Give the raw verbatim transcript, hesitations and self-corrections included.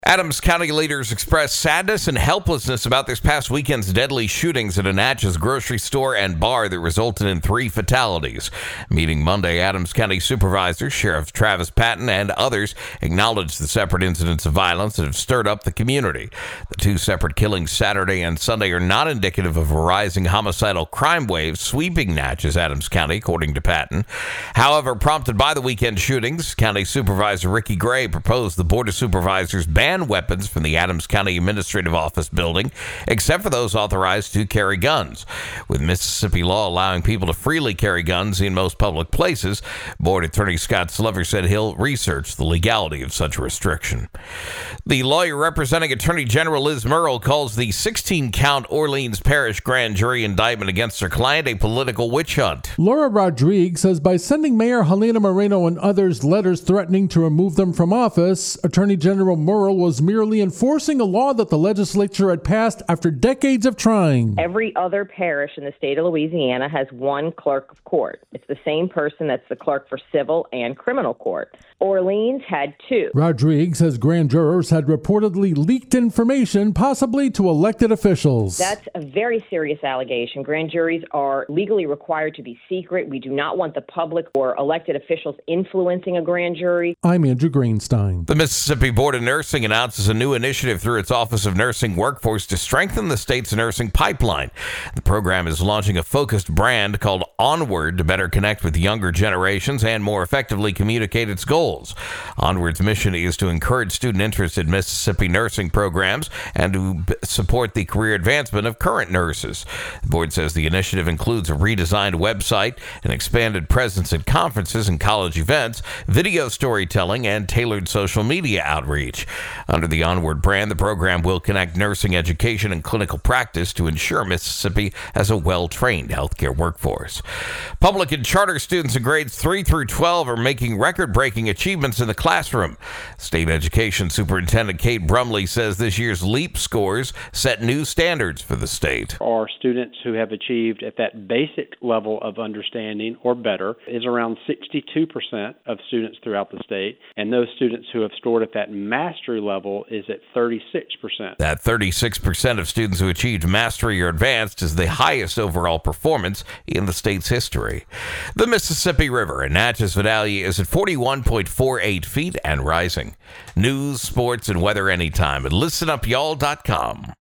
Adams County leaders expressed sadness and helplessness about this past weekend's deadly shootings at a Natchez grocery store and bar that resulted in three fatalities. Meeting Monday, Adams County supervisors, Sheriff Travis Patton, and others acknowledged the separate incidents of violence that have stirred up the community. The two separate killings Saturday and Sunday are not indicative of a rising homicidal crime wave sweeping Natchez, Adams County, according to Patton. However, prompted by the weekend shootings, County Supervisor Ricky Gray proposed the Board of Supervisors ban weapons from the Adams County Administrative Office building, except for those authorized to carry guns. With Mississippi law allowing people to freely carry guns in most public places, Board Attorney Scott Slover said he'll research the legality of such a restriction. The lawyer representing Attorney General Liz Murrill calls the sixteen-count Orleans Parish grand jury indictment against her client a political witch hunt. Laura Rodriguez says by sending Mayor Helena Moreno and others letters threatening to remove them from office, Attorney General Murrill was merely enforcing a law that the legislature had passed after decades of trying. Every other parish in the state of Louisiana has one clerk of court. It's the same person that's the clerk for civil and criminal court. Orleans had two. Rodriguez says grand jurors had reportedly leaked information, possibly to elected officials. That's a very serious allegation. Grand juries are legally required to be secret. We do not want the public or elected officials influencing a grand jury. I'm Andrew Greenstein. The Mississippi Board of Nursing announces a new initiative through its Office of Nursing Workforce to strengthen the state's nursing pipeline. The program is launching a focused brand called Onward to better connect with younger generations and more effectively communicate its goals. Onward's mission is to encourage student interest in Mississippi nursing programs and to b- support the career advancement of current nurses. The board says the initiative includes a redesigned website, an expanded presence at conferences and college events, video storytelling, and tailored social media outreach. Under the Onward brand, the program will connect nursing education and clinical practice to ensure Mississippi has a well-trained healthcare workforce. Public and charter students in grades three through twelve are making record-breaking achievements in the classroom. State Education Superintendent Kate Brumley says this year's LEAP scores set new standards for the state. Our students who have achieved at that basic level of understanding or better is around sixty-two percent of students throughout the state, and those students who have scored at that mastery level is at thirty-six percent. That thirty-six percent of students who achieved mastery or advanced is the highest overall performance in the state's history. The Mississippi River in Natchez Vidalia is at forty-one point four eight feet and rising. News, sports, and weather anytime at listen up y'all dot com.